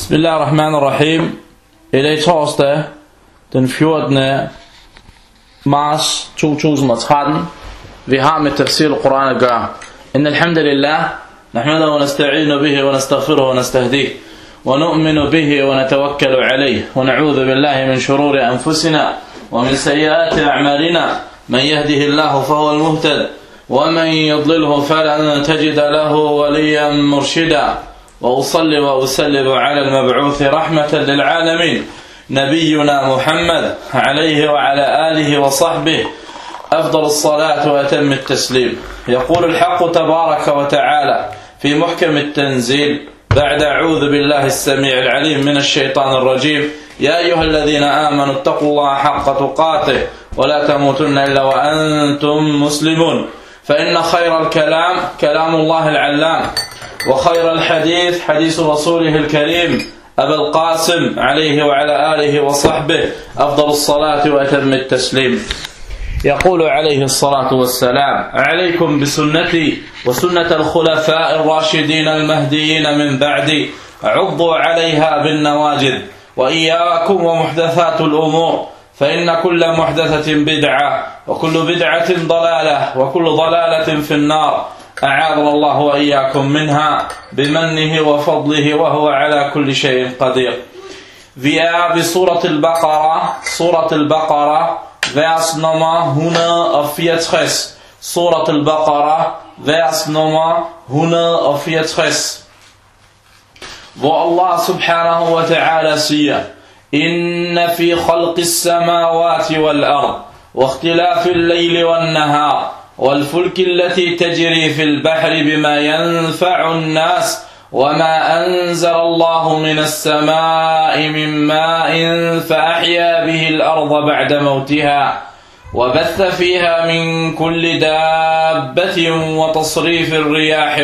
Bismillahirrahmanirrahim. I dag torsdag, den 14. marts 2013. Vi har med tafsir al-Quran at gøre. Inna alhamdulillah, nahmaduhu wa nasta'inu bihi wa nastaghfiruhu wa nastahdihi wa nu'minu bihi wa natawakkalu alayhi wa na'udhu billahi min shururi anfusina wa min sayyiati a'malina. Man yahdihillahu fahuwa al-muhtad wa man yudlilhu falan tajida lahu waliyan murshida. وأصلي وأسلم على المبعوث رحمة للعالمين نبينا محمد عليه وعلى آله وصحبه أفضل الصلاة وأتم التسليم. يقول الحق تبارك وتعالى في محكم التنزيل بعد أعوذ بالله السميع العليم من الشيطان الرجيم: يا أيها الذين آمنوا اتقوا الله حق تقاته ولا تموتن إلا وأنتم مسلمون. فإن خير الكلام كلام الله العلام، وخير الحديث حديث رسوله الكريم أبا القاسم عليه وعلى آله وصحبه أفضل الصلاة وأتم التسليم. يقول عليه الصلاة والسلام: عليكم بسنتي وسنة الخلفاء الراشدين المهديين من بعدي، عضوا عليها بالنواجذ، وإياكم ومحدثات الأمور، فإن كل محدثة بدعة وكل بدعة ضلالة وكل ضلالة في النار. أعاذنا الله وإياكم منها بمنه وفضله وهو على كل شيء قدير. Vi er ved Surat al-Baqarah, vers nummer 164. Surat al-Baqarah, vers nummer 164. Hvor Allah subhanahu wa ta'ala siger: Inna fi khalqis samawati wal ard, wa ikhtilafil layli wan nahar, والفلك التي تجري في البحر بما ينفع الناس وما أنزل الله من السماء من ماء فأحيا به الأرض بعد موتها وبث فيها من كل دابة وتصريف الرياح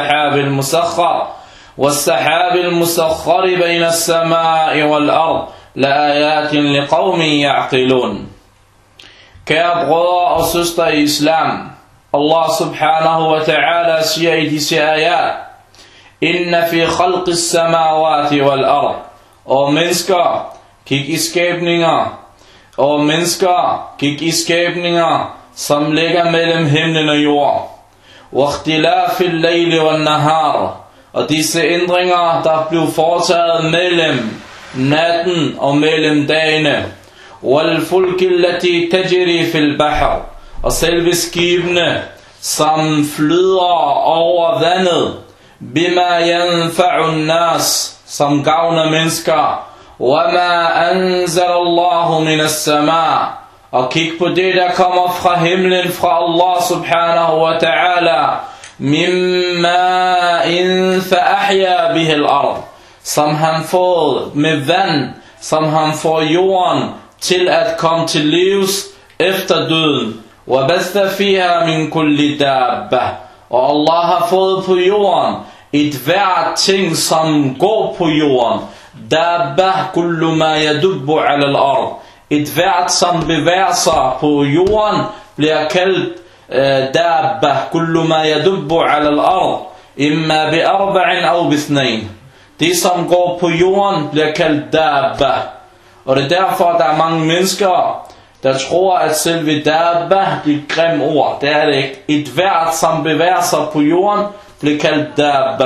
والسحاب المسخر بين السماء والأرض لآيات لقوم يعقلون. Kære brødre og søstre i islam, Allah subhanahu wa ta'ala siger i disse ayat: Inna fi khalqis samawati wal ard. Og mennesker, kig i skabninger, som ligger mellem himlen og jord. Wa ikhtilafil layli wan nahar. Og disse ændringer, der blev foretaget mellem natten og mellem dagene. والفلك التي تجري في البحر. Og selve skibene, som flyder over vandet. بما ينفع الناس, som gavner mennesker. وما أنزل الله من السماء. Og kig på det, der kommer fra himlen, fra Allah subhanahu wa ta'ala. من ماء فأحيا به الأرض. Som han får med vand, som han får jorden til at komme til livs efter døden. وَبَثَّ فِيهَا مِنْ كُلِّ دَابَّةٍ. Og Allah har fået på jorden et hvert ting, som går på jorden. Dabba kullu ma yadubbu ala al-ard. Et hvert, som bevæger sig på jorden, bliver kaldt dabba kullu ma yadubbu ala al-ard. Imma bi arba'in aw bi ithnayn. Det, som går på jorden, bliver kaldt dabba. Og det er derfor, der er mange mennesker, der tror, at selve dabba er et grimt ord. Det er det ikke. Et hvert, som bevæger sig på jorden, bliver kaldt dabba.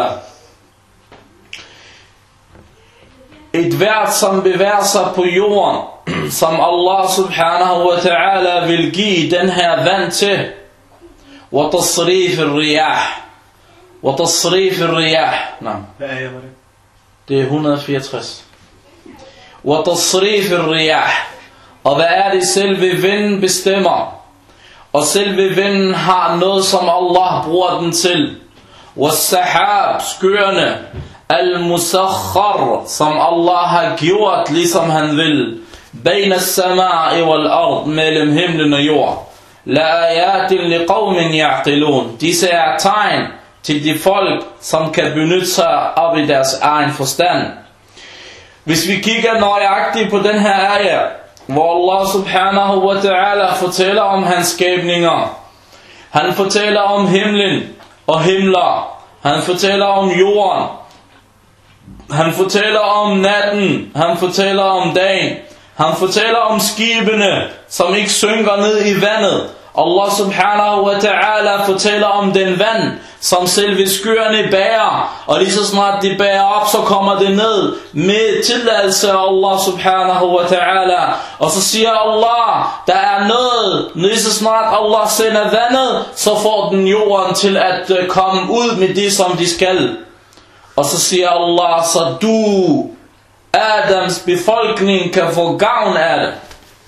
Et hvert, som bevæger sig på jorden, som Allah subhanahu wa ta'ala vil give den her vand til. وَتَصْرِيفِ الرِّيَاحِ. وَتَصْرِيفِ الرِّيَاحِ. Nej. Hvad er det? Det er 164. وتصريف الرياح. Og hvad er det selve vinden bestemmer? Og selve vinden har noget, som Allah bruger den til. والسحاب, skyerne. المسخر, som Allah har gjort, ligesom han vil. بين السماء والأرض, mellem himlen og jord. لآيات لقوم يعقلون. Disse er tegn til de folk, som kan benytte sig op i deres egen forstand. Hvis vi kigger nøjagtigt på den her ayah, hvor Allah subhanahu wa ta'ala fortæller om hans skabninger. Han fortæller om himlen og himler. Han fortæller om jorden. Han fortæller om natten, han fortæller om dagen, han fortæller om skibene, som ikke synker ned i vandet. Allah subhanahu wa ta'ala fortæller om den vand, som selve skyerne bærer, og lige så snart de bærer op, så kommer det ned med tilladelse af Allah subhanahu wa ta'ala. Og så siger Allah, der er noget, lige så snart Allah sender vandet, så får den jorden til at komme ud med det, som de skal. Og så siger Allah, så du, Adams befolkning, kan få gavn af det.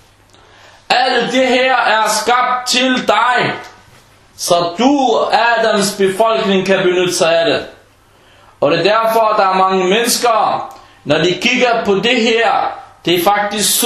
Alt det her er skabt til dig, så du, Adams befolkning, kan benytte sig af det. Og det er derfor, der er mange mennesker, når de kigger på det her, det er faktisk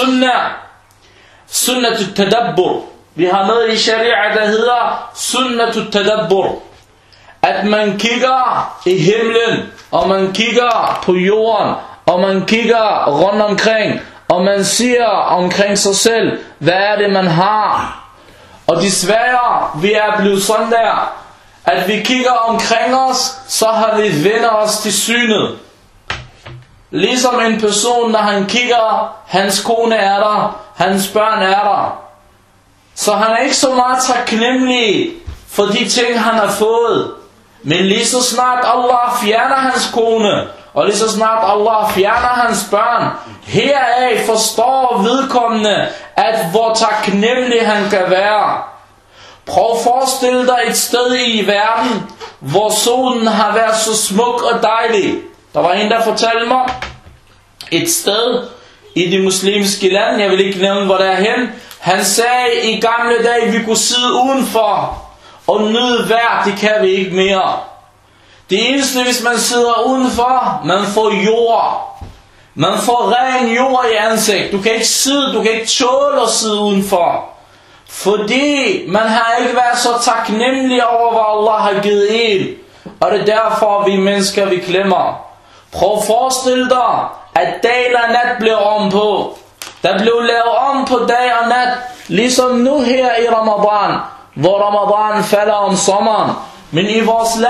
sunnatut tadabbur. Vi har noget i sharia, der hedder sunnatut tadabbur. At man kigger i himlen, og man kigger på jorden, og man kigger rundt omkring, og man siger omkring sig selv, hvad er det man har. Og desværre, vi er blevet sådan der, at vi kigger omkring os, så har vi vendt os til synet. Ligesom en person, når han kigger, hans kone er der, hans børn er der. Så han er ikke så meget taknemmelig for de ting, han har fået. Men lige så snart Allah fjerner hans kone, og lige så snart Allah fjerner hans børn, heraf forstår vedkommende, at hvor taknemmelig han kan være. Prøv at forestille dig et sted i verden, hvor solen har været så smuk og dejlig. Der var en, der fortalte mig et sted i de muslimske lande, jeg vil ikke nævne, hvor der er hen. Han sagde i gamle dage, vi kunne sidde udenfor og nyde vejr, det kan vi ikke mere. Det eneste, hvis man sidder udenfor, man får jord. Man får ren jord i ansigt. Du kan ikke tåle at sidde udenfor. Fordi man har ikke været så taknemmelig over, hvad Allah har givet en. Og det er derfor, vi mennesker, vi glemmer. Prøv at forestille dig, at dag og nat blev om på. Der blev lavet om på dag og nat. Ligesom nu her i Ramadan, hvor Ramadan falder om sommeren. Men i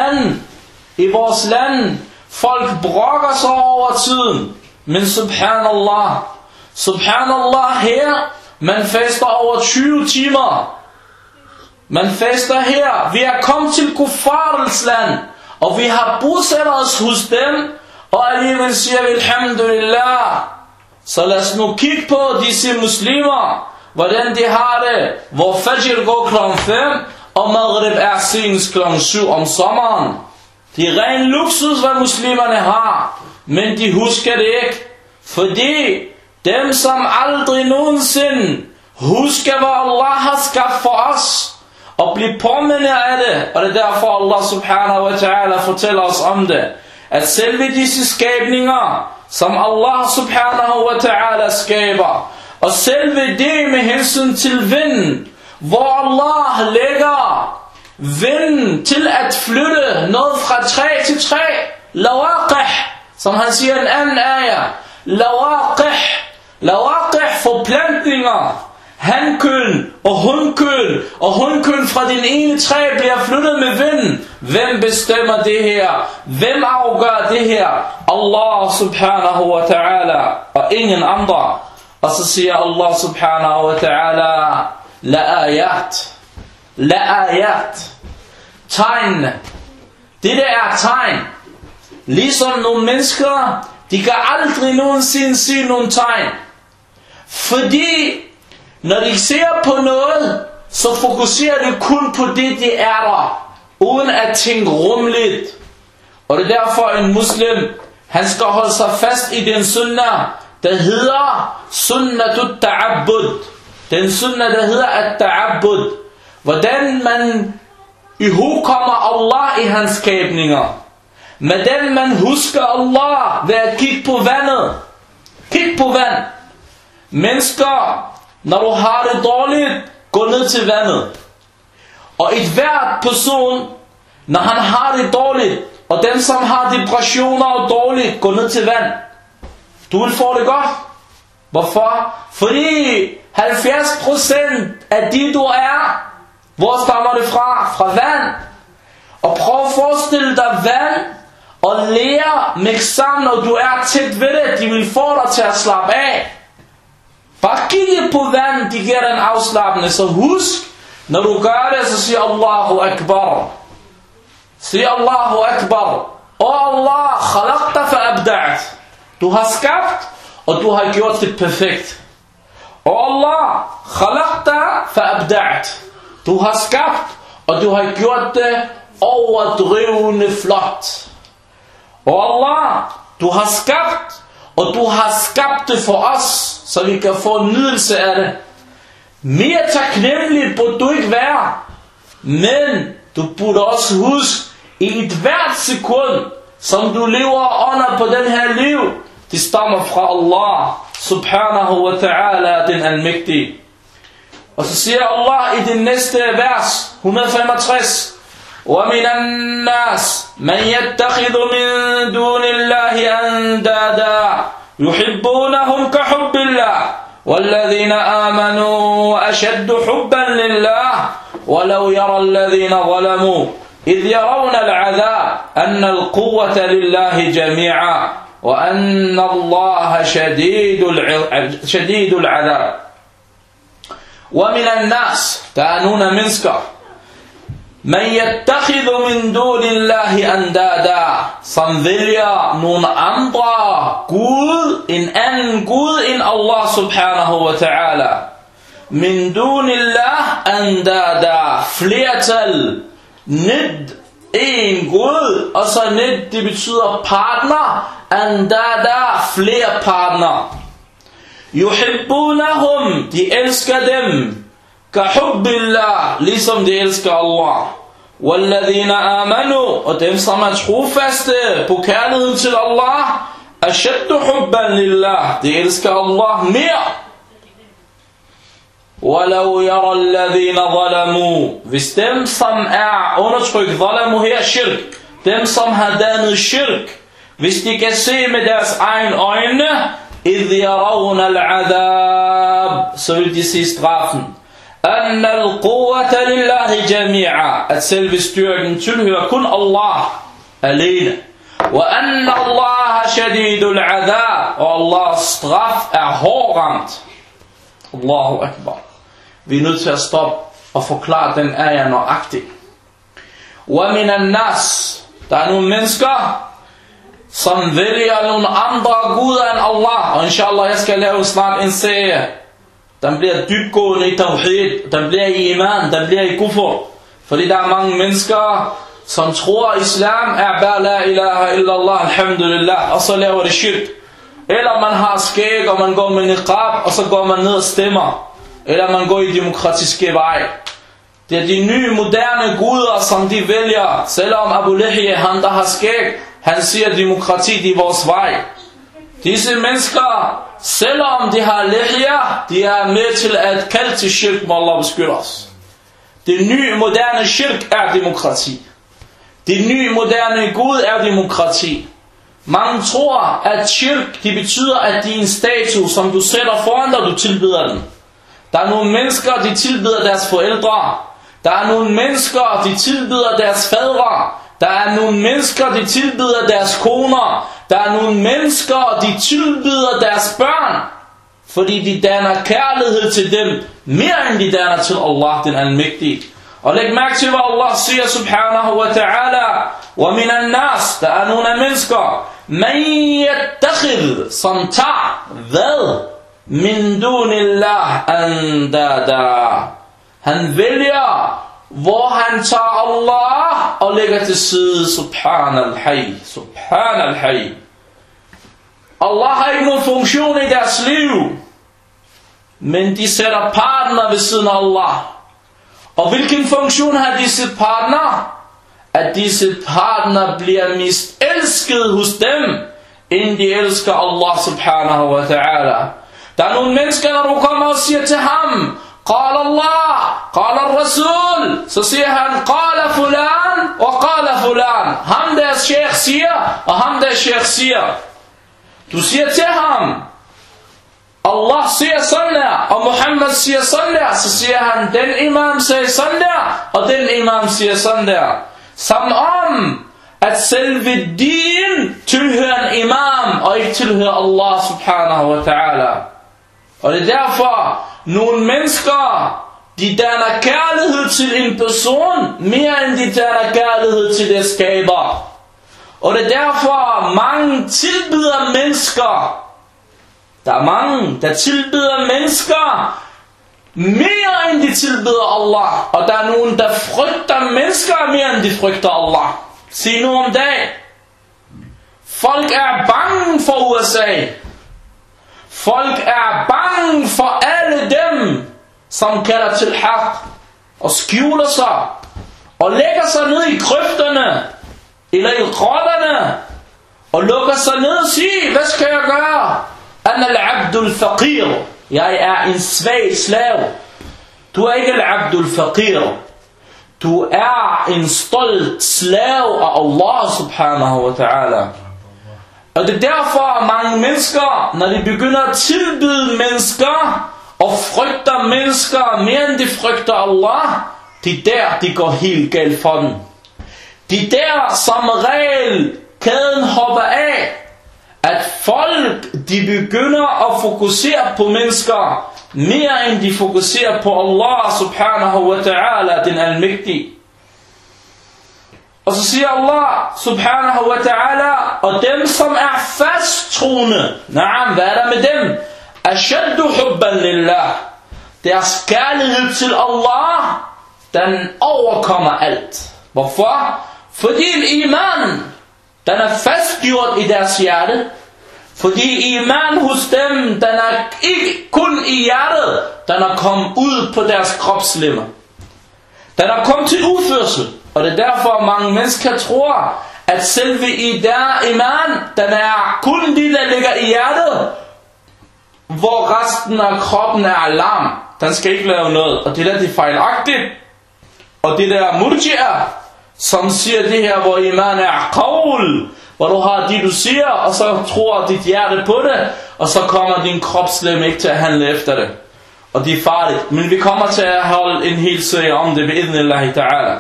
vores land, folk brokker sig over tiden. Men subhanallah her, man faster over 20 timer. Man faster her. Vi er kommet til Kuffarens land, og vi har bosat os hos dem, og alligevel siger vi alhamdulillah. Så lad os nu kigge på disse muslimer, hvordan de har det, hvor Fajr går kl. 5, og Maghrib er senest kl. 7 om sommeren. Det er ren luksus, hvad muslimerne har, men de husker det ikke. Fordi dem, som aldrig nogensinde husker, hvad Allah har skabt for os, og bliver påmindet af det, og det er derfor Allah subhanahu wa ta'ala fortæller os om det, at selve disse skabninger, som Allah subhanahu wa ta'ala skaber, og selve det med hensyn til vinden, hvor Allah lægger vind til at flytte noget fra træ til træ, lawaqih, som han siger en anden ayah, lawaqih forplantninger, hankøn og hunkøn, og hunkøn fra den ene træ bliver flyttet med vinden. Hvem bestemmer det her? Hvem afgør det her? Allah subhanahu wa ta'ala, og ingen andre. Og så siger Allah subhanahu wa ta'ala, la ayat, tegnene. Det der er tegn. Ligesom nogle mennesker, de kan aldrig nogensinde se nogle tegn. Fordi når de ser på noget, så fokuserer de kun på det, de er der, uden at tænke rumligt. Og det er derfor en muslim, han skal holde sig fast i den sunnah, der hedder sunnatut ta'abbud. Den sunnah, der hedder at-ta'abbud. Hvordan man ihugkommer Allah i hans skabninger. Med den man husker Allah ved at kigge på vandet. Kig på vand. Mennesker, når du har det dårligt, gå ned til vandet. Og et hvert person, når han har det dårligt, og dem som har depressioner og dårligt, gå ned til vand. Du vil få det godt. Hvorfor? Fordi 70% af det du er, hvor stammer det fra? Fra vand. Og prøv at forestille dig vand og lære mix sammen, og du er tæt ved det. De vil få dig til at slappe af. Bare kigge på vand, de giver den afslappende. Så husk, når du gør det, så siger Allahu Akbar. Sig Allahu Akbar. Og Allah, khalaqta fa abda'at. Du har skabt, og du har gjort det perfekt. Og Allah, khalaqta fa abda'at. Du har skabt, og du har gjort det overdrivende flot. Og Allah, du har skabt, og du har skabt det for os, så vi kan få nydelse af det. Mere taknemmelig burde du ikke være, men du burde også huske, i et hvert sekund, som du lever under på den her liv, det stammer fra Allah, subhanahu wa ta'ala, den almægtige. Og så siger Allah i den næste vers, 165, وَمِنَ النَّاسِ مَنْ يَتَّخِذُ مِنْ دُونِ اللَّهِ أَنْدَادًا يُحِبُّونَهُمْ كَحُبِّ اللَّهِ وَالَّذِينَ آمَنُوا أَشَدُّ حُبًّا لِلَّهِ وَلَوْ يَرَى الَّذِينَ ظَلَمُوا إِذْ يَرَوْنَ الْعَذَابَ أَنَّ الْقُوَّةَ لِلَّهِ جَمِيعًا وَأَنَّ اللَّهَ شَدِيدُ الْعَذَابِ. وَمِنَ النَّاسِ, der er nogle mennesker, man yattakhidhu min dunillahi andada, som vælger nogle andre Gud, en anden Gud end Allah subhanahu wa ta'ala. Min dunillah andada, flertal, nid, en Gud, og så nid, det betyder partner, andada, flere partner. Yuhibbunahum, de elsker dem, kahubbillah, ligesom de elsker Allah. Walladhina amanu, og dem som er trofaste på kærligheden til Allah, ashaddu hubban lillah, de elsker Allah mere. Walau yara alladhina zalamu, hvis dem som er undertrykt, zalamu her shirk, dem som har dannet shirk, hvis de kan se med deres egen øjne, idh yarawna al-adhab, så vil de se straffen. أن القوة لله جميعا, at selve styrken tilhører kun Allah alene. وأن الله شديد العذاب, og Allahs straf er hårdramt. Allahu Akbar. Vi er nødt til at stoppe og forklare den ayah nøjagtigt. وَمِنَ النَّاسِ, der er nogle mennesker, som vælger nogle andre guder end Allah. Og inshallah, jeg skal lave snart en serie. Den bliver dybgående i tawhid, den bliver i iman, den bliver i kufr. Fordi der er mange mennesker, som tror, at islam er bare la ilaha illallah, alhamdulillah, og så laver det shirk. Eller man har skæg, og man går med niqab, og så går man ned og stemmer. Eller man går i demokratiske vej. Det er de nye, moderne guder, som de vælger. Selvom Abu Lihya, han der har skæg, han siger, demokrati er vores vej. Disse mennesker, selvom de har lihya, de er med til at kalde til shirk, må Allah beskytte os. Det nye, moderne shirk er demokrati. Det nye, moderne Gud er demokrati. Mange tror, at shirk, det betyder, at det er en statue, som du sætter foran dig, og du tilbeder den. Der er nogle mennesker, de tilbeder deres forældre. Der er nogle mennesker, de tilbeder deres fædre. Der er nogle mennesker, de tilbeder deres koner. Der er nogle mennesker, de tilbyder deres børn, fordi de danner kærlighed til dem, mere end de danner til Allah, den almægtige. Og læg mærke til, hvad Allah siger, subhanahu wa ta'ala, وَمِنَ النَّاسِ, der er nogle mennesker, مَنْ يَتَّخِذْ, som tager, hvad? مِنْ دُونِ اللَّهِ أَنْدَادًا. Han vælger, hvor han tager Allah og lægger til side, subhanal-hayy, subhanal-hayy. Allah har ikke nogen funktion i deres liv, men de sætter partner ved siden af Allah. Og hvilken funktion har disse partner? At disse partner bliver mest elsket hos dem, inden de elsker Allah subhanahu wa ta'ala. Der er nogle mennesker, når du kommer og siger til ham, قال الله, قال الرسول, så siger han, قال فلان, og قال فلان. Ham der sheikh siger, og ham der sheikh siger. Du siger til ham, Allah siger sådan der, og Muhammad siger sådan der, så siger han, den imam siger sådan der, og den imam siger sådan der. Som om, at selve din tilhører en imam, og ikke tilhører Allah subhanahu wa ta'ala. Og det er derfor, nogle mennesker, de danner kærlighed til en person, mere end de danner kærlighed til det skaber. Og det er derfor, mange tilbyder mennesker. Der er mange, der tilbyder mennesker, mere end de tilbyder Allah. Og der er nogen, der frygter mennesker, mere end de frygter Allah. Se nu om dagen. Folk er bange for USA. Folk er bange for alle dem, som kalder til haq, og skjuler sig, og lægger sig ned i kryfterne, eller i grotterne, og lukker sig ned og siger, hvad skal jeg gøre? Anna al-abdul faqir. Jeg er en svag slave. Du er ikke al-abdul faqir. Du er en stolt slave af Allah subhanahu wa ta'ala. Og det er derfor mange mennesker, når de begynder at tilbyde mennesker, og frygter mennesker mere end de frygter Allah, det er der, de går helt galt for dem. Det er der, som regel, kæden hopper af, at folk, de begynder at fokusere på mennesker, mere end de fokuserer på Allah subhanahu wa ta'ala, den almægtige. Og så siger Allah subhanahu wa ta'ala, og dem som er fasttroende, hvad er der med dem? Ashaddu hubban lillah. Deres kærlighed til Allah, den overkommer alt. Hvorfor? Fordi iman, den er fastgjort i deres hjerte. Fordi iman hos dem, den er ikke kun i hjertet, den er kommet ud på deres kropslemmer. Den er kommet til udførsel. Og det er derfor mange mennesker tror, at selve iman, den er kun det, der ligger i hjertet, hvor resten af kroppen er alarm. Den skal ikke lave noget. Og det der, det er fejlagtigt. Og det der murji'ah, som siger det her, hvor iman er qawl, hvor du har det, du siger, og så tror dit hjerte på det, og så kommer din kropslem ikke til at handle efter det. Og det er farligt. Men vi kommer til at holde en hel serie om det, bi'idhnillahi ta'ala.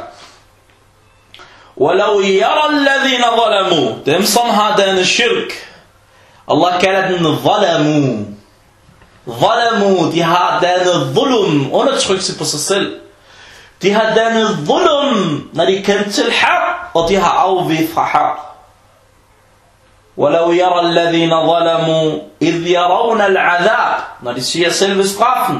وَلَوْ يَرَى الَّذِينَ ظَلَمُوا. Dem som har denne shirk. Allah kalder den ظَلَمُوا. ظَلَمُوا, de har dannet zulum, undertrykkelse på sig selv. De har dannet zulum, når de kendte til haq, og de har afvigt fra haq. وَلَوْ يَرَى الَّذِينَ ظَلَمُوا إِذْ يَرَوْنَ الْعَذَابِ. Når de siger selve straffen.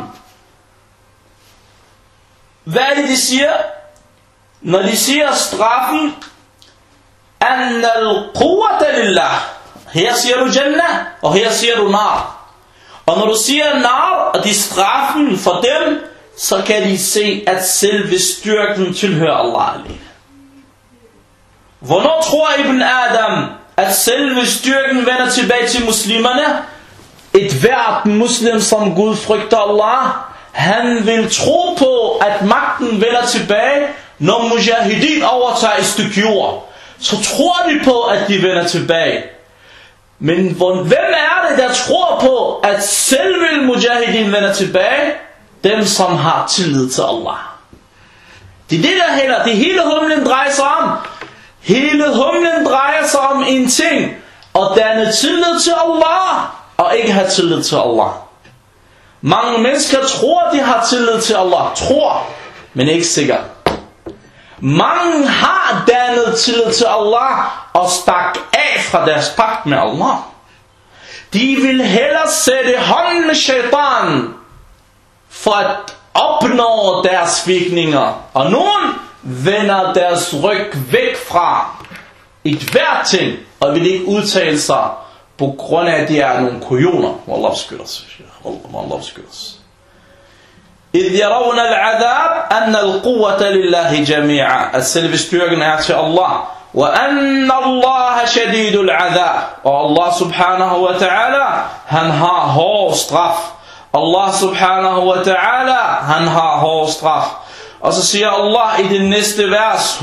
Hvad er det, de siger? Når de siger straffen, أَنَّ الْقُوَّةَ لِلَّهِ. Her siger du Jannah, og her siger du nar. Og når du siger nar, og de straffen for dem, så kan de se, at selve styrken tilhører Allah alene. Hvornår tror Ibn Adam, at selve styrken vender tilbage til muslimerne? Et hvert muslim, som Gud frygter Allah, han vil tro på, at magten vender tilbage, når mujahidin overtager et stykke jord. Så tror de på, at de vender tilbage. Men hvem er det, der tror på, at selve mujahidin vender tilbage? Dem, som har tillid til Allah. Det er det, der heller. Det hele humlen drejer sig om. Hele humlen drejer sig om en ting. At danne tillid til Allah, og ikke have tillid til Allah. Mange mennesker tror, de har tillid til Allah. Tror, men ikke sikkert. Mange har dannet tillid til Allah, og stak af fra deres pagt med Allah. De vil hellere sætte hånden med shaitan, for at opnå deres virkninger. Og nogen vender deres ryg væk fra et hvert ting, og vil ikke udtale sig, på grund af, at de er nogle kujoner. Wallah beskytter os. Wallah beskytter os. إِذْ يَرَوْنَ الْعَذَابِ أَنَّ الْقُوَّةَ لِلَّهِ جَمِيعًا. At selve styrken er til Allah. وَأَنَّ اللَّهَ شَدِيدُ الْعَذَابِ. Og Allah subhanahu wa ta'ala, han har hård straf. Allah subhanahu wa ta'ala, han har hård straf. Og så siger Allah i det næste vers,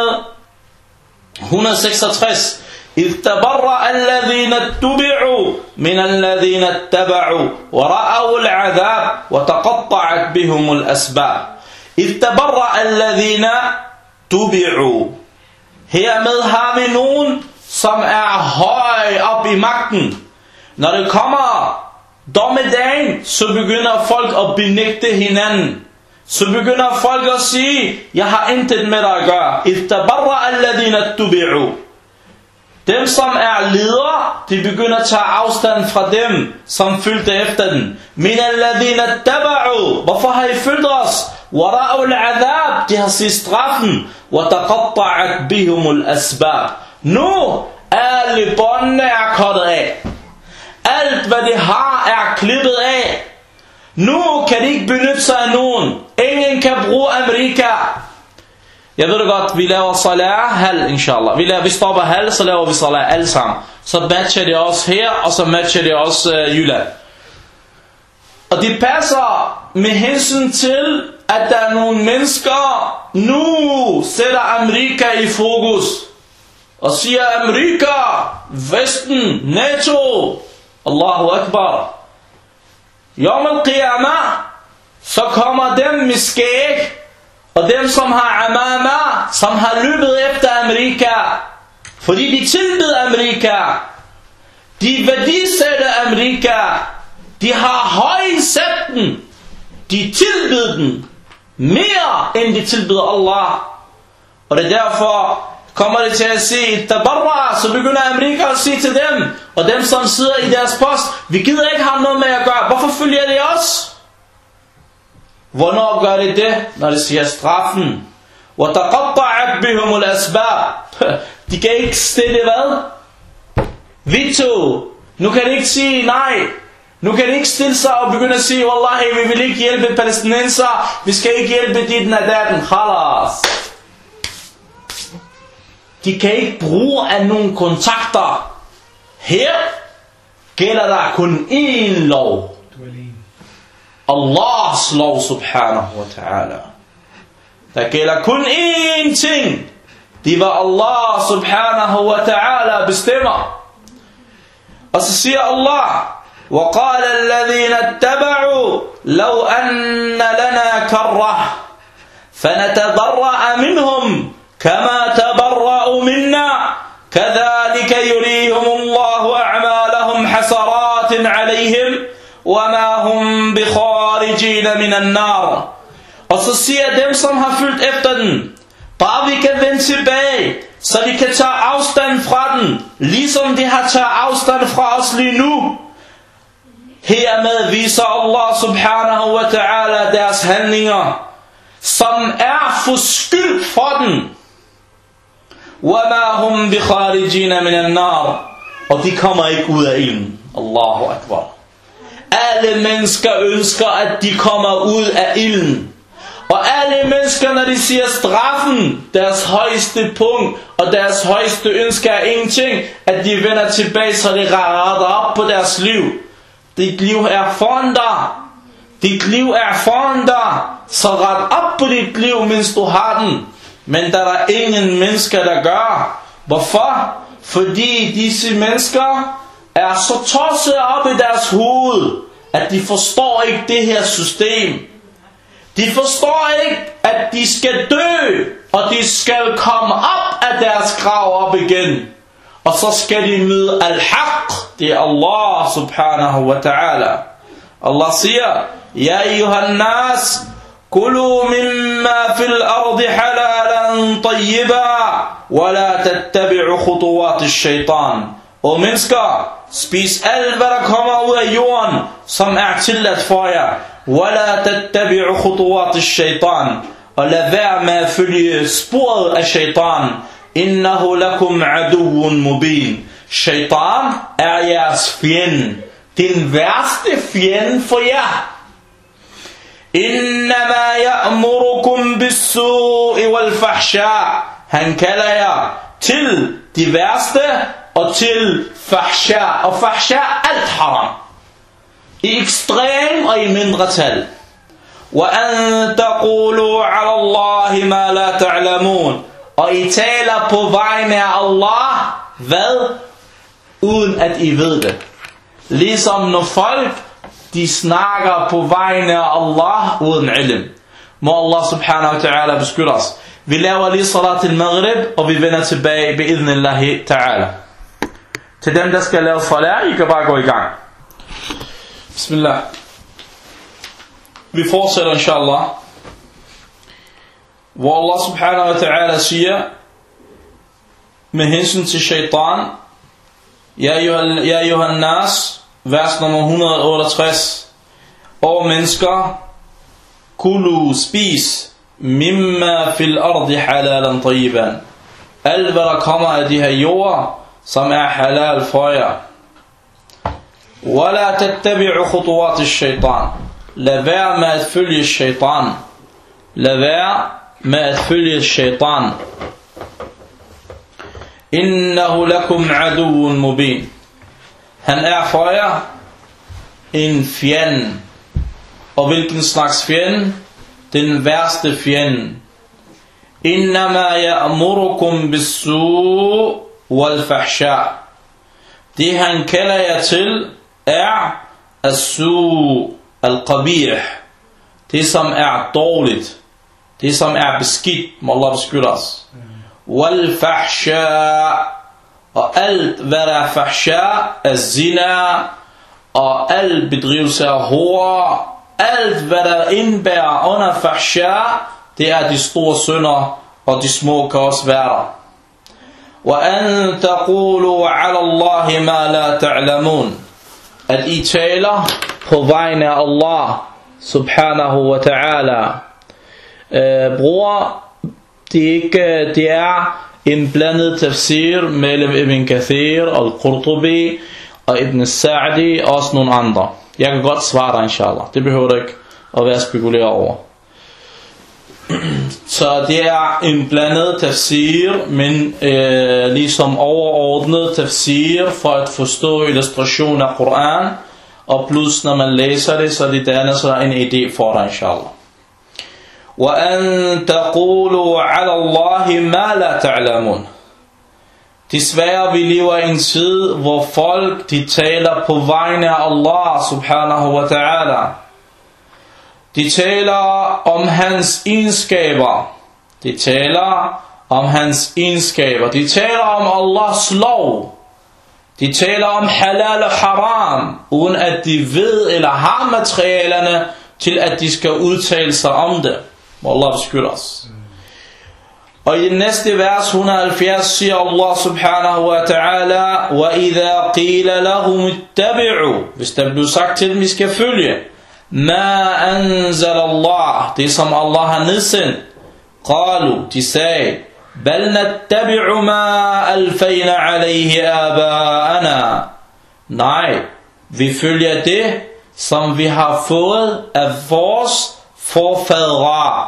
166, إِذْ تَبَرَّأَ الَّذِينَ اتُّبِعُوا مِنَ الَّذِينَ اتَّبَعُوا وَرَأَوُا الْعَذَابِ وَتَقَطَّعَتْ بِهُمُ الْأَسْبَابِ. إِذْ تَبَرَّأَ الَّذِينَ اتُّبِعُوا. Hermed har vi nogen, som er høj op i magten. Når det kommer dommedagen, så begynder folk at benægte hinanden. Så begynder folk at sige, jeg har intet med dig at gøre. Ittabarra alladhina tubi'u. Dem som er ledere, de begynder at tage afstand fra dem, som fulgte efter den. Min alladhina taba'u. Hvorfor har I fulgt os? Wara'u al-adab. De har set straffen. Wataqatta'at bihumul asbab. Nu alle båndene er kottet af. Alt hvad de har er klippet af. Nu kan de ikke benytte sig af nogen. Ingen kan bruge Amerika. Jeg ved det godt, vi laver salat halv, inshallah. Vi stopper halv, så laver vi salat alle sammen. Så matcher de også her, og så matcher de også Jylland. Og de passer med hensyn til, at der er nogle mennesker, nu sætter Amerika i fokus. Og siger Amerika, Vesten, NATO, Allahu Akbar. Yom al-Qiyamah, så kommer dem med skæg, og dem som har amama, som har løbet efter Amerika, fordi de tilbed Amerika, de værdisætter Amerika, de har højsat den, de tilbed den, mere end de tilbeder Allah. Og det er derfor, kommer det til at sige, tabarra, så begynder Amerika at sige til dem, og dem som sidder i deres post, vi gider ikke have noget med at gøre, hvorfor følger de os? Hvornår gør de det? Når de siger straffen. وَتَقَطَّعَتْ بِهُمُ الْأَسْبَابِ. De kan ikke stille hvad? Veto. Nu kan de ikke sige nej. Nu kan de ikke stille sig og begynde at sige, wallahi, vi vil ikke hjælpe palæstinenser, vi skal ikke hjælpe dit og datten. Khalas. De kan ikke bruge af nogle kontakter. Her gælder der kun én lov. Allahs lov subhanahu wa ta'ala. Der gælder kun én ting. Det var Allah subhanahu wa ta'ala bestemmer. Og så siger Allah, وَقَالَ الَّذِينَ اتَّبَعُوا لَوْ أَنَّ لَنَا كَرَّةً فَنَتَبَرَّأَ مِنْهُمْ كَمَا تَبَرَّأُوا مِنَّا كَذَلِكَ يُرِيهِمُ اللَّهُ أَعْمَالَهُمْ حَسَرَاتٍ عَلَيْهِمْ وَمَا هُمْ بِخَارِجِينَ مِنَ النَّارِ. Og så siger dem, som har fulgt efter den, bare vi kan vende tilbage, så vi kan tage afstand fra den, ligesom de har taget afstand fra os lige nu. Hermed viser Allah subhanahu wa ta'ala deres handlinger, som er forskyldt for den. وَمَا هُمْ بِخَارِجِينَ مِنَ النَّارِ. Og de kommer ikke ud af ilden. Allahu Akbar. Alle mennesker ønsker, at de kommer ud af ilden. Og alle mennesker, når de siger straffen, deres højeste punkt og deres højeste ønske er ingenting, at de vender tilbage, så de retter op på deres liv. Dit liv er foran dig. Dit liv er foran dig. Så ret op på dit liv, mens du har den. Men der er ingen mennesker, der gør. Hvorfor? Fordi disse mennesker er så tosset op i deres hoved, at de forstår ikke det her system. De forstår ikke, at de skal dø, og de skal komme op af deres grav op igen. Og så skal de møde al-haq, det er Allah subhanahu wa ta'ala. Allah siger, Ja ayyuhan nas, kulu mimma fil ardi halalan tayyiba, wa la tattabi'u khutuwat ash-shaytan. Og mennesker, spis alt hvad der kommer ud af jorden, som er tilladt for jer. وَلَا تَتَّبِعُ خُطُوَاتِ الشَّيْطَانِ. Og lad være med at følge sporet af shaitan. إِنَّهُ لَكُمْ عَدُوٌ مُبِينٌ. Shaitan er jeres fjende. Den værste fjende for jer. إِنَّمَا يَأْمُرُكُمْ بِالسُّوءِ وَالْفَحْشَاءِ. Han kalder jer til de værste og til fahsha. Og fahsha alt haram. I ekstrem og i mindretal. وَأَن تَقُولُوا عَلَى اللَّهِ مَا لَا تَعْلَمُونَ. Og I taler på vegne af Allah, hvad? Uden at I ved det. Ligesom når folk, de snakker på vegne af Allah uden ilm. Må Allah subhanahu wa ta'ala beskytte os. Vi laver lige salat til maghrib, og vi vender tilbage bi'idhnillahi ta'ala. Til dem, der skal lave salat, I kan bare gå i gang. Bismillah. Vi fortsætter inshallah, hvor Allah subhanahu wa ta'ala siger, med hensyn til shaitan, Ja ayuhan nas, vers nummer 168, og mennesker, kulu, spis, mimma fil ardi halalan tayyiban. Alt hvad der kommer af de her jorder, som er halal for jer. Wala tattabi'u khutuwat ash-shaytan. Lad være med at følge shaitan. Lad være med at følge shaitan. Innahu lakum aduun mubin. Han er for jer en fjende. Og hvilken slags fjende? Den værste fjende. Innama ya'murukum bis-su' wal-fahsha. Det han kalder jer til er as-su' al-qabih. Det som er dårligt. Det som er beskidt. Må Allah beskytte os. Wal-fahsha. Og alt hvad der er fahsha, er zina, og alt bedrivelse af hår, alt hvad der indbærer under fahsha, det er de store synder, og de små kan også være der. وَأَن تَقُولُوا عَلَى اللَّهِ مَا لَا تَعْلَمُونَ. At I taler på vegne af Allah subhanahu wa ta'ala. Bror, det er en blandet tafsir mellem Ibn Kathir og Al-Qurtubi og Ibn Sa'di og også nogle andre. Jeg kan godt svare dig inshallah. Det behøver du ikke at være spekuleret over. Så det er en blandet tafsir, men ligesom overordnet tafsir for at forstå illustration af Koran. Og plus når man læser det, så det danner sig en idé for dig inshallah. وَأَن تَقُولُوا عَلَى اللَّهِ مَا لَا تَعْلَمُونَ. Desværre vi lever i en tid, hvor folk de taler på vegne af Allah subhanahu wa ta'ala. De taler om hans egenskaber. De taler om hans egenskaber. De taler om Allahs lov. De taler om halal og haram, uden at de ved eller har materialerne til at de skal udtale sig om det. Må Allah beskytte os. Og i næste vers 170 siger Allah subhanahu wa ta'ala, وَإِذَا قِيلَ لَهُمُ اتَّبِعُوا. Hvis der blev sagt til dem, I skal følge مَا أَنزَلَ اللَّهِ, det som Allah har nedsendt. قَالُوا, de sagde, بَلْ نَتَّبِعُ مَا أَلْفَيْنَ عَلَيْهِ آبَاءَنَا. Nej, vi følger det, som vi har fået af vores forfædre.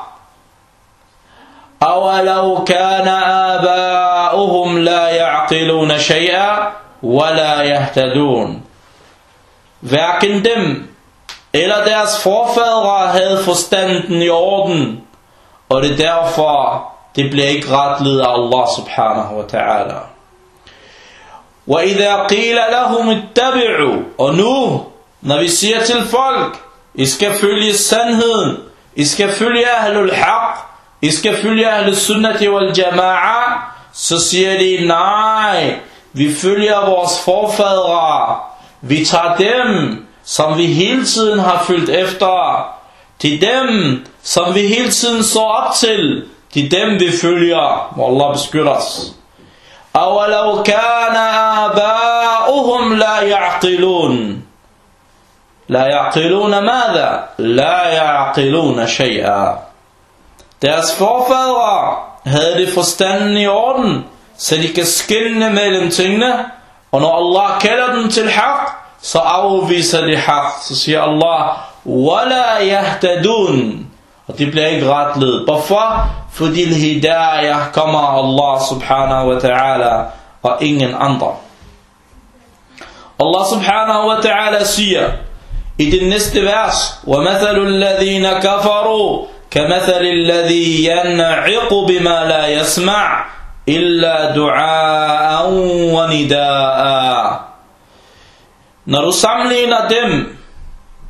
أَوَلَوْ كَانَ آبَاؤُهُمْ لَا يَعْقِلُونَ شَيْئًا وَلَا يَهْتَدُونَ. Hverken dem eller deres forfædre havde forstanden i orden, og det er derfor, det bliver ikke retledet af Allah subhanahu wa ta'ala. وَإِذَا قِيلَ لَهُمُ اتَّبِعُوا. Og nu, når vi siger til folk, I skal følge sandheden, I skal følge ahlul haq, I skal følge ahlul sunnati wal jama'a, så siger de, nej, vi følger vores forfædre, vi tager dem, som vi hele tiden har fulgt efter, til dem, som vi hele tiden så op til, til dem vi følger. Må Allah beskytte os. أَوَلَوْ كَانَ آبَاؤُهُمْ لَا يَعْقِلُونَ. لا يعقلون ماذا؟ لا يعقلون شيئا. Deres forfædre havde det forstanden i orden, så de kan skelne mellem tingene, og når Allah kalder dem til haq, så afviser de haq. Så siger Allah, وَلَا يَهْتَدُونَ. Og de bliver ikke retledet. Hvorfor? Fordi hidayah kommer Allah subhanahu wa ta'ala og ingen andre. Allah subhanahu wa ta'ala siger i det næste vers, وَمَثَلُ الَّذِينَ كَفَرُوا كَمَثَلِ الَّذِي يَنْعِقُ بِمَا لَا يَسْمَعْ إِلَّا دُعَاءً وَنِدَاءً. Når du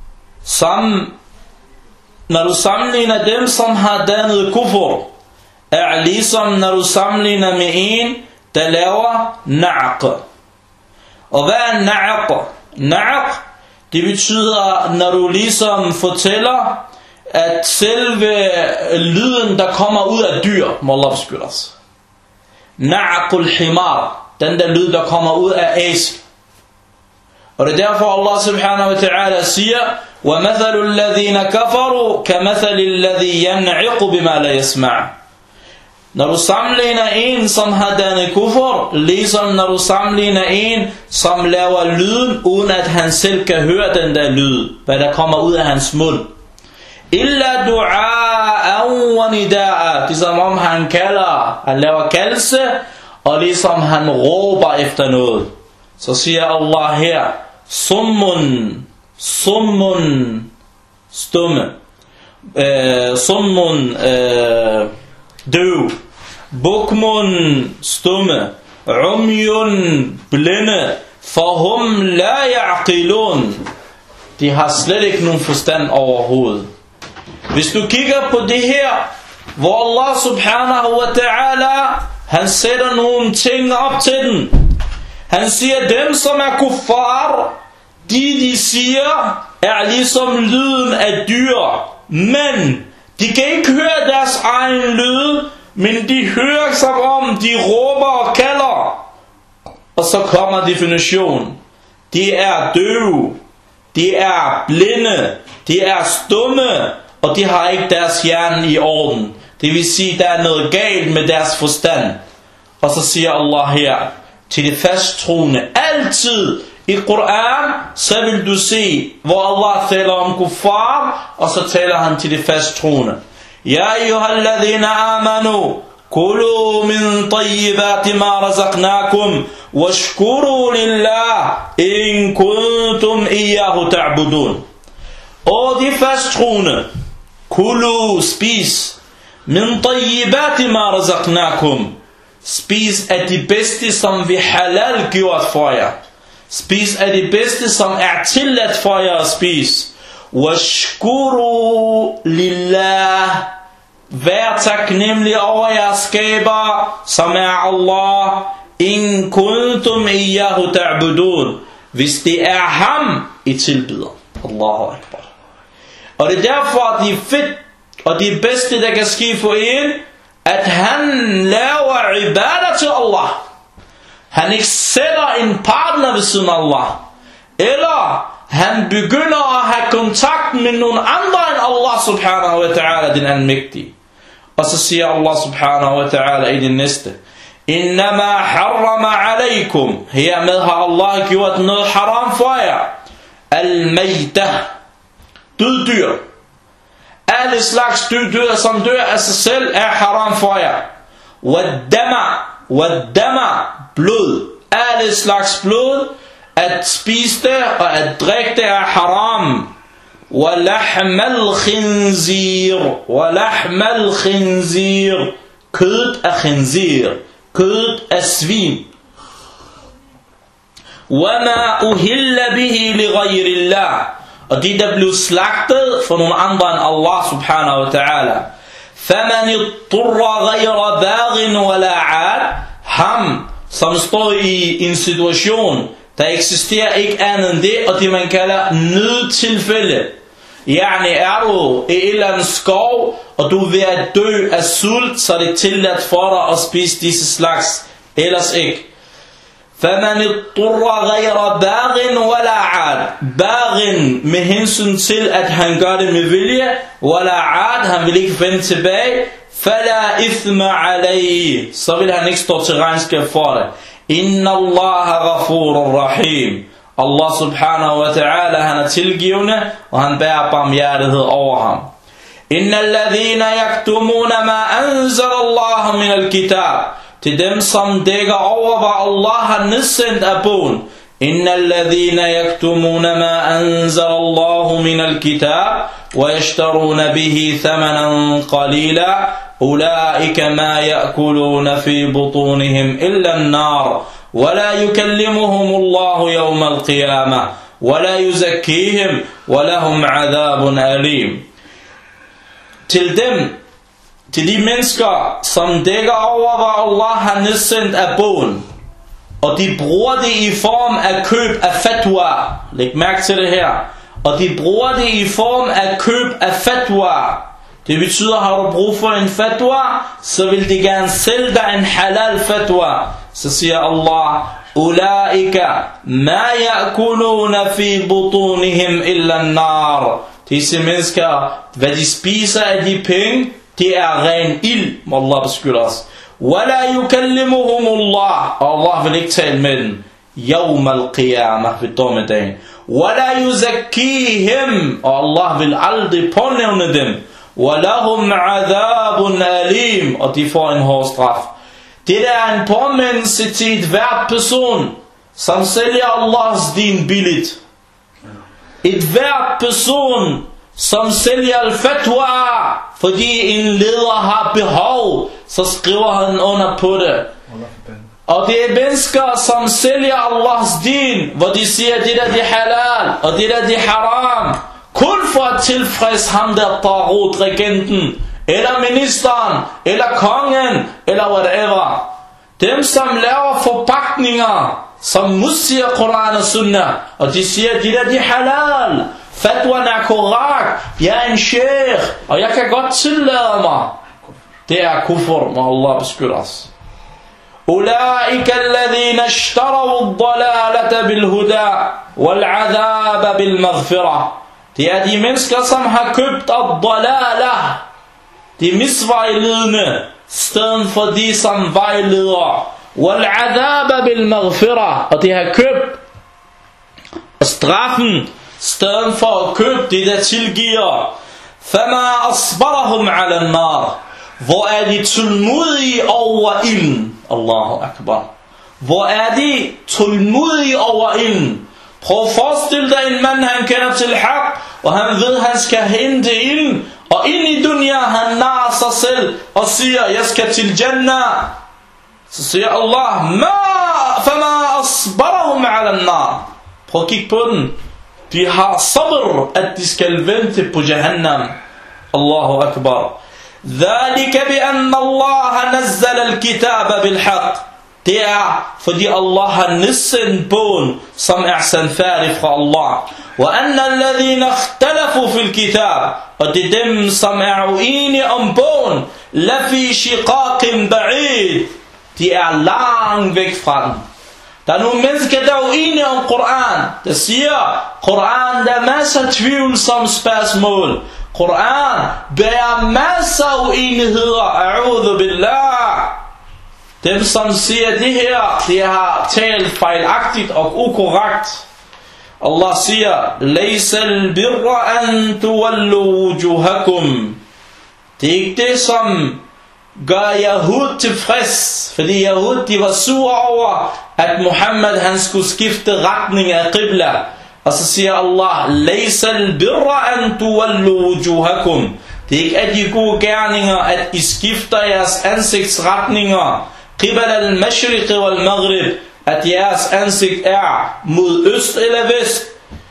sammenligner dem, som har dannet kufur, er ligesom når du sammenligner med en, der laver na'q. Og hvad er na'q? Na'q, det betyder, når du ligesom fortæller, at selve lyden, der kommer ud af dyr, må Allah beskytte os. Na'qul himar, den der lyd, der kommer ud af æsel. Og det er derfor Allah subhanahu wa ta'ala siger, وَمَثَلُ الَّذِينَ كَفَرُوا كَمَثَلِ الَّذِي يَنْعِقُ بِمَا لَا يَسْمَعُ. Når du sammenligner en, som har dannet kufur, ligesom når du sammenligner en, som laver lyden, uden at han selv kan høre den der lyd, hvad der kommer ud af hans mund. Illa du'a'an wa nida'a. Det er som om han kalder, han laver kaldelse, og ligesom han råber efter noget. Så siger Allah her, summun, stumme, summun, døv, bukmun, stumme, umyun, blinde, fahum la ya'qilun. De har slet ikke nogen forstand overhovedet. Hvis du kigger på det her, hvor Allah subhanahu wa ta'ala, han sætter nogle ting op til den. Han siger, dem som er kuffar, de siger, er ligesom lyden af dyr. Men de kan ikke høre deres egen lyd, men de hører som om de råber og kalder. Og så kommer definition. De er døve, de er blinde, de er stumme, og de har ikke deres hjerne i orden. Det vil sige, der er noget galt med deres forstand. Og så siger Allah her, til de fasttroende, altid i Koran, så vil du se, hvor Allah taler om kuffar, og så taler han til de fasttroende. Ja ayyuhalladhina amanu, kulu min tayyibati ma razaqnakum, washkuru lillah, in kuntum iyyahu ta'budun. Og de fasttroende, kulu, spis, min tayyibati ma razaqnakum, spis af de bedste, som vi halal gjort for jer. Spis af de bedste, som er tilladt for jer at spise. Washkuru lillah. Vær taknemmelig over jeres skaber, som er Allah. In kuntum iyyahu ta'budun. Hvis det er ham, I tilbyder. Allahu Akbar. Og det er derfor, at det er fedt, og det bedste, der kan ske for en, at han laver ibadah til Allah. Han ikke sætter en partner ved siden af Allah. Eller han begynder at have kontakt med nogen andre end Allah subhanahu wa ta'ala, den almægtige. Og så siger Allah subhanahu wa ta'ala i det næste. Innama harrama alaykum. Hermed har Allah gjort noget haram for jer. Al-mayta. Død dyr. Alle slags dyr, som dør af sig selv, er haram for jer. Waddama, blod. Alle slags blod, at spise det og at drikke det er haram. Walahmal khinzir, kødet af khinzir, kødet af svin. Wama uhilla bihi li ghayrillah. Og de der blev slagtet for nogle andre end Allah subhanahu wa ta'ala. فَمَنِ اضْطُرَّ غَيْرَ بَاغٍ وَلَا عَادٍ. Ham, som står i en situation, der eksisterer ikke andet end det, og det man kalder nødtilfælde. Yani er du i et eller andet skov, og du er ved at dø af sult, så er det tilladt for dig at spise disse slags, ellers ikke. فَمَنِ اضْطُرَّ غَيْرَ بَاغٍ وَلَا عَادٍ. Bagin med hensyn til, at han gør det med vilje. وَلَا عَادٍ, han vil ikke vende tilbage. فَلَا إِثْمَ عَلَيْهِ, så vil han ikke stå til regnskab for det. إِنَّ اللَّهَ غَفُورٌ رَحِيمٌ. Allah subhanahu wa ta'ala, han er tilgivende, og han bærer barmhjertighed over ham. إِنَّ الَّذِينَ يَكْتُمُونَ مَا أَنزَلَ اللَّهُ مِنَ الْكِتَابِ. Til dem, som dækker over, hvad Allah har nedsendt af bogen. إِنَّ الَّذِينَ يَكْتُمُونَ مَا أَنزَلَ اللَّهُ مِنَ الْكِتَابِ وَيَشْتَرُونَ بِهِ ثَمَنًا قَلِيلًا أُولَئِكَ مَا يَأْكُلُونَ فِي بُطُونِهِمْ إِلَّا النَّارَ وَلَا يُكَلِّمُهُمُ اللَّهُ يَوْمَ الْقِيَامَةِ وَلَا يُزَكِّيهِمْ وَلَهُمْ عَذَابٌ أَلِيمٌ. Til dem, til de mennesker, som dækker over, hvad Allah har nedsendt af bogen, og de bruger det i form af køb af fatwa. Læg mærke til det her. Og de bruger det i form af køb af fatwa. Det betyder, har du brug for en fatwa, så vil de gerne sælge dig en halal fatwa. Så siger Allah, Ulaika ma ya'kuluna fi butunihim illa an-nar. Disse mennesker, hvad de spiser af de penge, det er ren ild. Må Allah beskytte os. وَلَا يُكَلِّمُهُمُ اللَّهِ. Allah vil ikke tale med dem. يَوْمَ الْقِيَامَةِ ved dommedagen. وَلَا يُزَكِّيهِمْ. Og Allah vil aldrig pånævne dem. وَلَهُمْ عَذَابٌ أَلِيمٌ. Og de får en hård straf. Det er en påmindelse til et hvert person, som sælger Allahs din billigt. Et hvert person, som sælger al-fatwa, fordi en leder har behov, så skriver han under på det. Og det er mennesker, som sælger Allahs din, hvor de siger, det der det halal, og det der det haram, kun for at tilfredse ham der Taghut, regenten, eller ministeren, eller kongen, eller whatever. Dem, som laver forpakninger, som modsiger Koran og Sunnah, og de siger, det der det halal, fatwaen er korrekt, jeg er en sheikh, og jeg kan godt tillade mig. Det er kufr, må Allah beskytte os. Ulaika alladhina ishtaraw ad-dalalata bil-huda wal-'adhaba bil-maghfirah. Det er de mennesker, som har købt ad-dalalah, de misvejledende, stedet for de som vejleder, wal-'adhaba bil-maghfirah, og de har købt straffen, stedet for at købe det der tilgiver. Fama asbarahum ala an-nar. Hvor er de tålmodige over ilden? Allahu akbar. Hvor er de tålmodige over ilden? Prøv at forestille dig en mand, han kender til haq, og han ved, han skal hente ilden, og ind i dunya, han narer sig selv, og siger, jeg skal til Jannah. Så siger Allah, fama asbarahum ala an-nar. Prøv at kigge på den. De har sabr, at de skal vente på Jahannam. Allahu akbar. ذَلِكَ بِأَنَّ اللَّهَ نَزَّلَ الْكِتَابَ بِالْحَقِّ. Det er, fordi Allah har nedsendt bogen, som er sandfærdig fra Allah. وَأَنَّ الَّذِينَ اخْتَلَفُوا فِي الْكِتَابِ. Og det er dem, som er uenige om bogen. لَفِي شِقَاقٍ بَعِيدٍ. De er langt væk fra den. Der er nogle mennesker, der er uenige om Koran. Der siger, Koran, der er masser af tvivlsomme spørgsmål. Koran bærer masser af uenigheder. A'udhu billah. Dem, som siger det her, de har talt fejlagtigt og ukorrekt. Allah siger, Laysa al-birra an tuwallu wujuhakum. Det er ikke det, som gør Yahud tilfreds, fordi Yahud, de var sure over, at Muhammad, han skulle skifte retning af Qibla. Og så siger Allah, Laysa al-birra an tuwallu wujuhakum. Det er ikke af de gode gerninger, at I skifter jeres ansigtsretninger. Qibla al-mashriq wal-maghrib. At jeres ansigt er mod øst eller vest.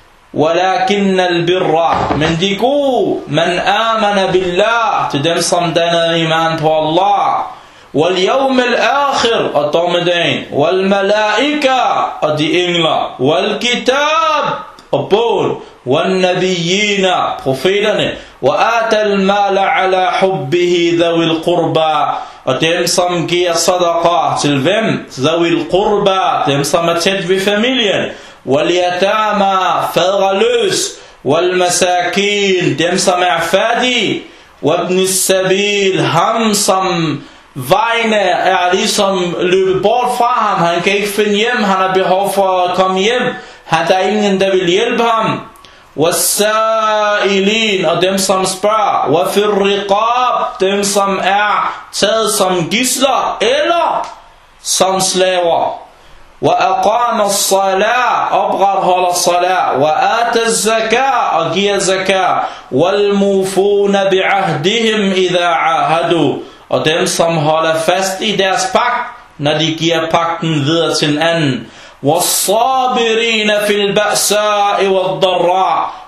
Walakin al-birra. Men de gode, man amana billah. Til dem, som danner iman på Allah. Wal-yawm al-akhir. Og dommedagen. Wal-malaika. Og de engler. Wal-kitab. Og bogen. Wal-nabiyina. Profeterne. Wa-ata al-mala ala hubbihi dhawil qurba. Og dem, som giver sadaqa til hvem? Dhawil qurba. Dem, som er tæt ved familien. Wal-yatama. Faderløs. Wal-masakin. Dem, som er fattige. Wabn as-sabil. Ham, som vejene er ligesom løbet bort fra ham. Han kan ikke finde hjem. Han har behov for at komme hjem. Der er ingen, der vil hjælpe ham. Wasailin, og dem som spørger. Wafir riqab, dem som er taget som gidsler eller som slaver. Wa aqama as-salat, opretholder salat. Wa ata az-zakat, og giver zakat. Wal mufuna bi'ahdihim idha ahadu, og dem som holder fast i deres pagt, når de giver pagten videre til en anden. وَالصَّابِرِينَ فِي الْبَأْسَاءِ وَالضَّرَّاءِ,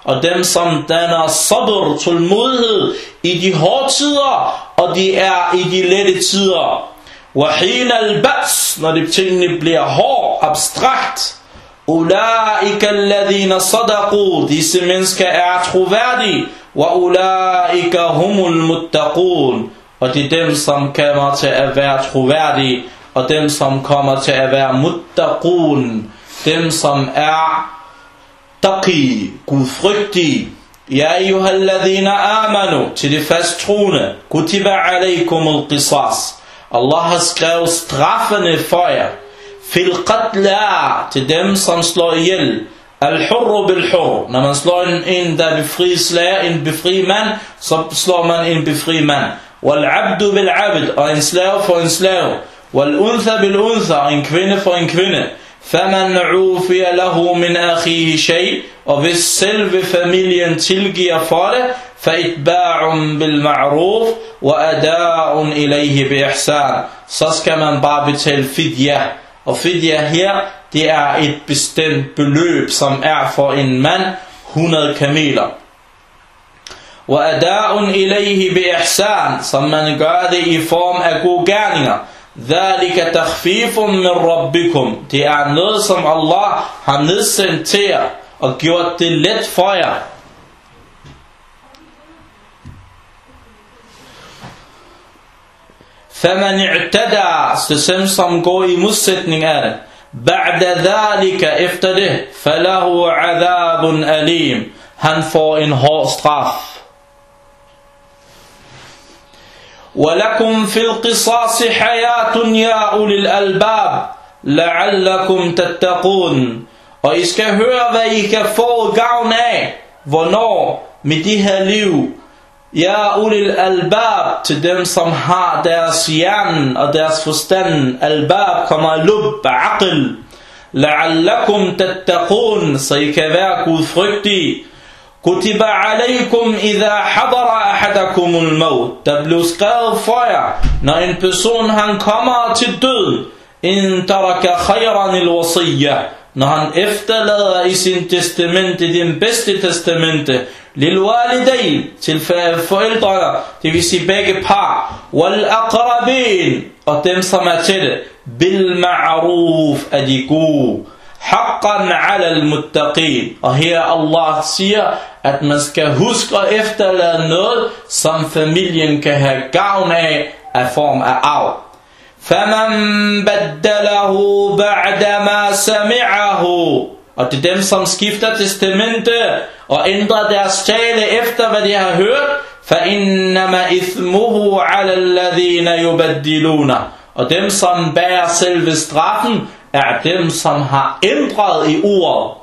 og dem som danner sabr, tålmodighed i de hårde tider, og de er i de lette tider. وَحِينَ الْبَأْسِ, når de tingene bliver hård, abstrakt. أُولَٰئِكَ الَّذِينَ صَدَقُوا, disse mennesker er troværdige. وَأُولَٰئِكَ هُمُ الْمُتَّقُونَ, og det er dem, som kommer til at være troværdige, og dem, som kommer til at være muttaqun, dem, som er taqi, gudfrygtige. Ja, ayyuhalladhina amanu, til de fasttroende, kutiba alaykumul qisas. Allah har skrevet straffene for jer. Fil qatla, til dem, som slår ihjel. Al-hurru bil-hurru, når man slår en der befri slager, en befri mand, så slår man en befri mand. Wal-abdu bil-abd, og en slave for en slave. Wal-untha bil-untha, og en kvinde for en kvinde. فَمَنْ عُوفِيَ لَهُ مِنْ أَخِيهِ شَيْءٍ, og hvis selve familien tilgiver for det, فَإِتْبَاعٌ بِالْمَعْرُوفِ وَأَدَاءٌ إِلَيْهِ بِإِحْسَانٍ, så skal man bare betale fidya. Og fidya her, det er et bestemt beløb, som er for en mand 100 kameler. وَأَدَاءٌ إِلَيْهِ بِإِحْسَانٍ, som man gør det i form af gode gerninger. ذَلِكَ تَخْفِيفٌ مِّن رَبِّكُمْ, det er noget, som Allah har nedsendt til jer og gjort det let for jer. فَمَنْ اِعْتَدَى, så dem, som går i modsætning af det. بَعْدَ ذَلِكَ, efter det. فَلَهُ عَذَابٌ أَلِيمٌ, han får en hård straf. وَلَكُمْ فِي الْقِصَاصِ حَيَاةٌ يَا أُولِي الْأَلْبَابِ لَعَلَّكُمْ تَتَّقُونَ, og I skal høre, hvad I kan få gavn af, hvornår, med de her liv. Ja, ulil albab, til dem, som har deres hjerne og deres forstand. Albab kommer lub, aql. La'allakum tattaqun, så I kan være gudfrygtige. Kutiba alaykum idha hadara ahadakumul maut, der blev skrevet for jer, når en person han kommer til død. In taraka khayran al-wasiyya, når han efterlader i sin testamente den bedste testamente. Lil walidayn, til forældrene, det vil sige begge par. Wal aqrabin, og dem som er til det. Bil ma'ruf, er de gode. Haqqan ala al-muttaqin, og her Allah siger, at man skal huske at efterlade noget, som familien kan have gavn af form af arv. فَمَنْ بَدَّلَهُ بَعْدَ مَا سَمِعَهُ, og det er dem, som skifter testamente og ændrer deres tale efter, hvad de har hørt. فَإِنَّمَا إِثْمُهُ عَلَى الَّذِينَ يُبَدِّلُونَ, og dem, som bærer selve straffen, er dem, som har ændret i ordet.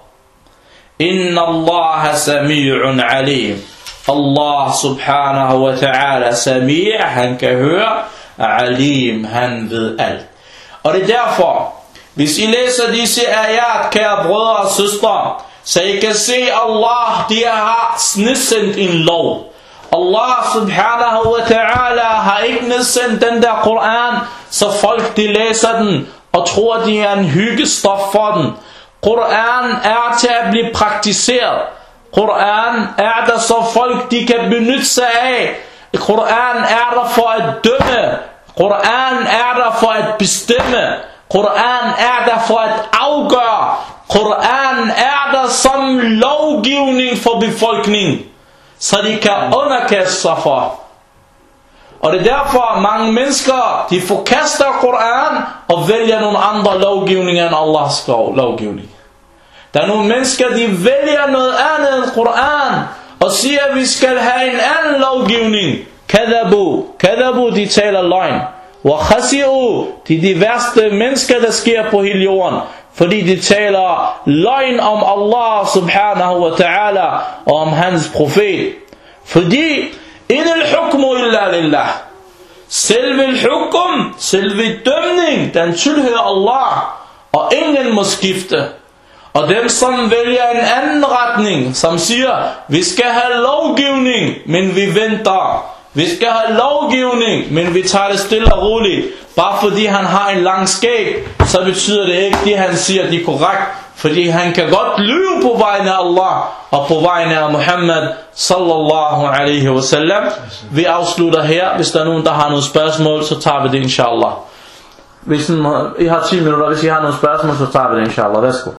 Inna Allah sami'un alim, Allah subhanahu wa ta'ala sami', han kan høre, alim, han ved alt. Og det er derfor, hvis I læser disse ayat, kære brødre og søstre, så I kan se, Allah, de har nedsendt en lov. Allah subhanahu wa ta'ala har ikke nedsendt den der Koran, så folk de læser den og tror, de er en hyggestof for den. Koran er til at blive praktiseret. Koran er der, så folk de kan benytte sig af. Koran er der for at dømme. Koran er der for at bestemme. Koran er der for at afgøre. Koran er der som lovgivning for befolkningen, så de kan underkaste sig for. Og det er derfor mange mennesker, de forkaster Koran og vælger nogle andre lovgivninger end Allahs lovgivning. Der er nogle mennesker, de vælger noget andet end Koran og siger, at vi skal have en anden lovgivning. Kadabu, de taler løgn. Wa khasi'u, de værste mennesker, der sker på hele jorden, fordi de taler løgn om Allah subhanahu wa ta'ala og om hans profet. Fordi inil hukmu illa lillah, selve hukum, selve dømning, den tilhører Allah, og ingen må skifte. Og dem som vælger en anden retning, som siger, vi skal have lovgivning, men vi venter. Vi skal have lovgivning, men vi tager det stille og roligt. Bare fordi han har en lang skæg, så betyder det ikke, det han siger, det er korrekt. Fordi han kan godt lyve kun på vegne af Allah og på vegne af Muhammad sallallahu alaihi wasallam. Vi afslutter her. Hvis der er nogen, der har nogle spørgsmål, så tager vi det inshallah. Hvis I har 10 minutter, hvis I har nogle spørgsmål, så tager vi det inshallah. Værsgo.